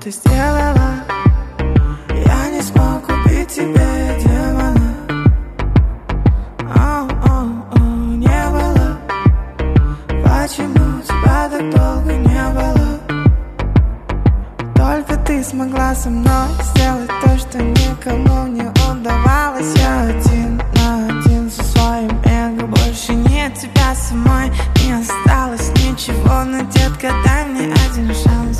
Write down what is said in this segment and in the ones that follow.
ты сделала? Я не смог убить тебе демона. Не было. Почему тебя так долго не было? Только ты смогла со мной сделать то, что никому не удавалось. Я один на один со своим эго. Больше нет тебя самой, не осталось ничего. Но, детка, дай мне один шанс.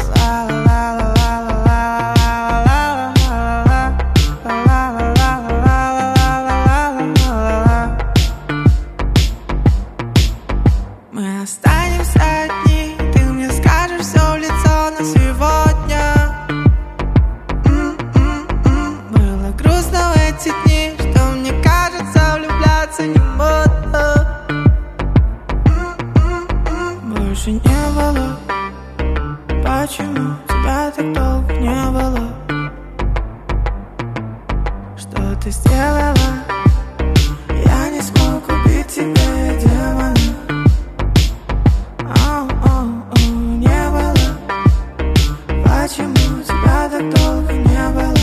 Мы останемся одни, ты мне скажешь все в лицо на сегодня. Было грустно в эти дни, что мне кажется, влюбляться не модно. Больше не было. Почему тебя так долго не было? Что ты сделала? Я не смог убить тебя, демона. Не было. Почему тебя так долго не было?